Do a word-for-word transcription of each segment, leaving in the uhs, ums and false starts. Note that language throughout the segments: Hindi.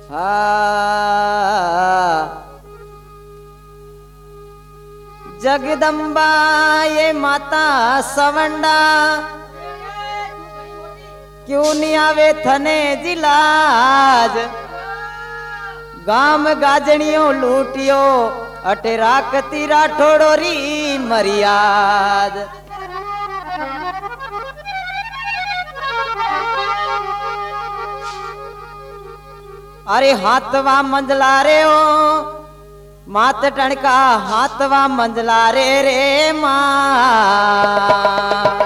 हाँ जगदम्बा ये माता सवंडा क्यों नहीं आवे थने जिलाज गाम गाजनियों लूटियो अटे राकती राठोड़ो री मरियाद अरे हाथवा मंजला रे ओ मात टणका हाथवा मंजला रे रे मां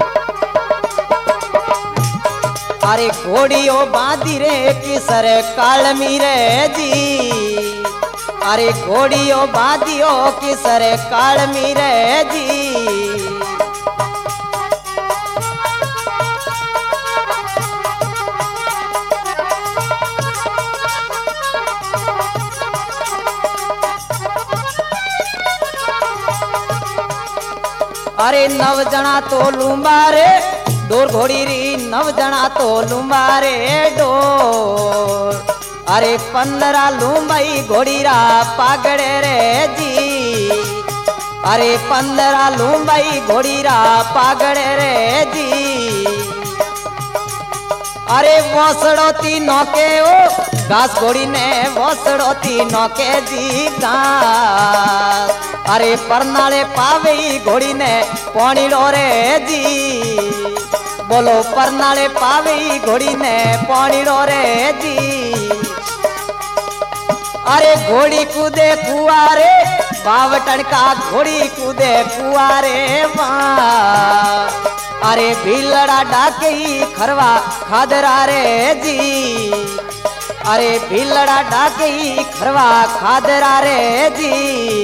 अरे घोड़ियों बांधी रे किसर कालमी रे जी अरे घोड़ियों बांधियो किसर कालमी रे जी अरे नव जना तो लुम्बारे डोर घोड़ी री नव जना तो लुम्बारे डोर अरे पंद्रह लुम्बाई घोड़ी रा पागड़े रे जी अरे पंद्रह लुम्बाई घोड़ी रा पागड़े रे जी अरे वोसड़ो ती नौके ओ घास घोड़ी ने वोसड़ो ती नौके जी घास अरे परनाले पावे घोड़ी ने पौनीड़ो रे जी बोलो परनाले पावे घोड़ी ने पौनीड़ो रे जी अरे घोड़ी कूदे कुआरे बावटन का घोड़ी कूदे कुआरे वहाँ अरे भीलड़ा डाके खरवा खादरा रे जी अरे भीलड़ा डाके खरवा खादरा रे जी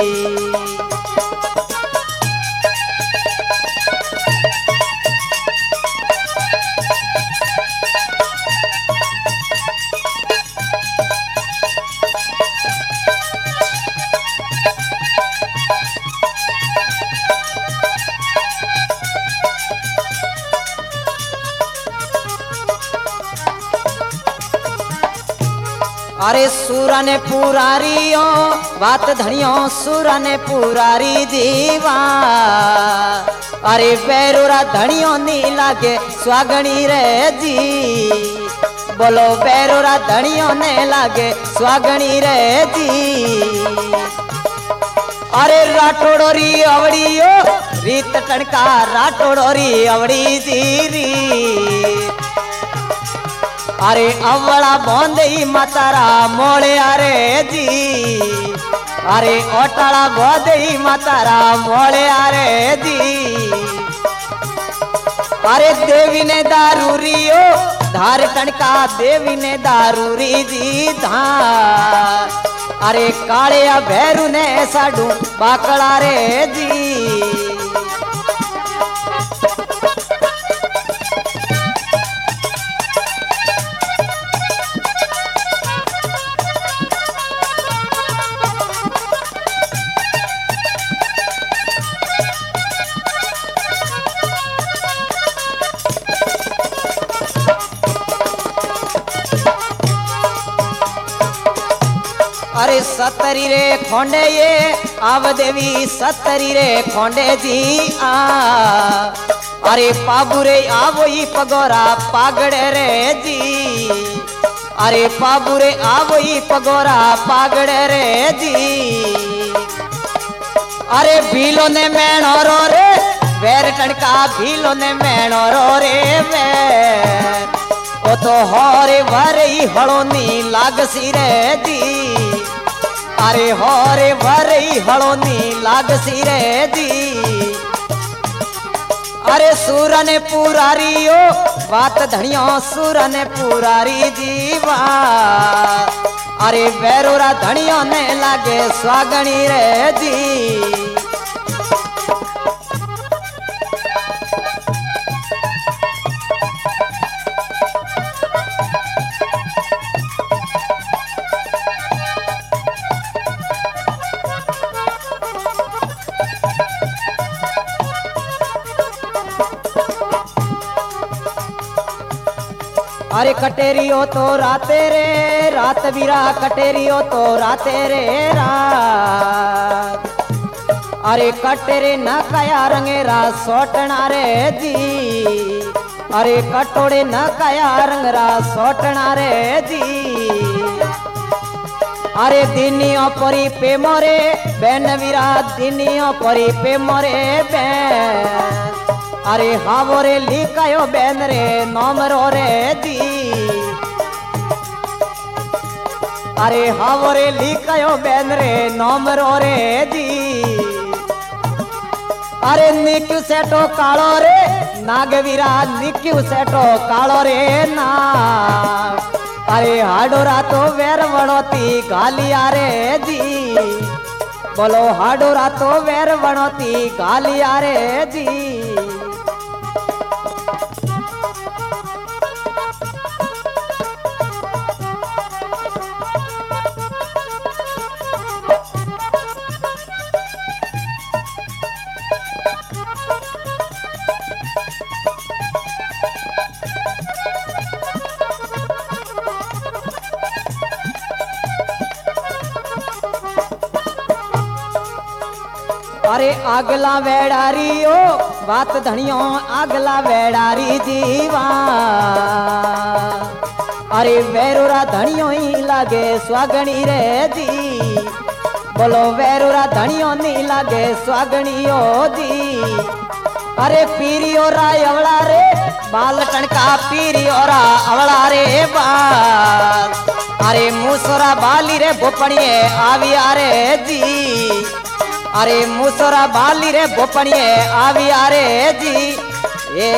अरे सूरा ने पुरारियो बात धनियो सूरा ने पुरारी दीवा अरे बैरोरा धनियो नी लागे स्वागणी रे जी बोलो बैरोरा धनियो ने लागे स्वागणी रे जी अरे राठोड़ोरी अवड़ियो रीत टणका राठोड़ोरी अवड़ी जी री अरे अवड़ा बोंदे मातारा मोले अरे जी अरे ओटाला बोंदे मातारा मोले अरे जी अरे देवी ने दारूरियो धार टणका देवी ने दारूरी जी धार अरे काले भैरू ने साडू बाकड़ा रे जी अरे सतरी रे खोंडे ये आव देवी सतरी रे खोंडे जी आ अरे पाबुरे आवो ही पगोरा पागड़े रे जी अरे पाबुरे आवो ही पगोरा पागड़े रे जी अरे भीलो ने मैणो रो रे वेर टणका भीलो ने मैणो रो रे वेर ओ तो होरे वरे हड़ोनी लागसी रे जी अरे होरे वरे हड़ोनी लागसी रे जी अरे सूर ने पुरारियो बात धनियो सूर ने पुरारी जीवा अरे बैरोरा धनियो ने लागे स्वागणी रे जी अरे कटेरियो तो राते रे रात बीरा कटेरियो तो राते रे रात अरे कटेरे न कया रंगेरा सोटना रे जी अरे कटोड़े न कया रंगरा सोटना रे जी अरे दिनियों परी पे मोरे बेन वीरा दिनियों परी पे मोरे बेन अरे हावोरे लिकायो बेन रे नोमरो रे जी अरे हावोरे लिकायो बेन रे नोमरो रे जी अरे निक्यू सेटो कालो रे नागवीरा निक्यू सेटो कालो रे ना अरे हाडोरा तो वेर वणोती गालिया रे जी बोलो हाडोरा तो वेर वणोती गालिया रे जी अरे आगला वेड़ारी ओ बात धनियो आगला वेड़ारी जीवा अरे वेरुरा धनियो ही लागे स्वागणी रे जी बोलो वेरुरा धनियो नहीं लागे स्वागणी ओ जी अरे पीरियो रा अवला रे बाल टणका पीरियो रा अवला रे बाल अरे मुसोरा बाली रे बोपड़िए आविया रे जी अरे मुसोरा बाली रे बोपड़िए आविया रे जी ए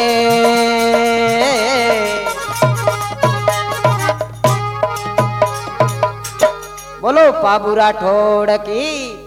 बोलो पाबूरा ठोड़ की।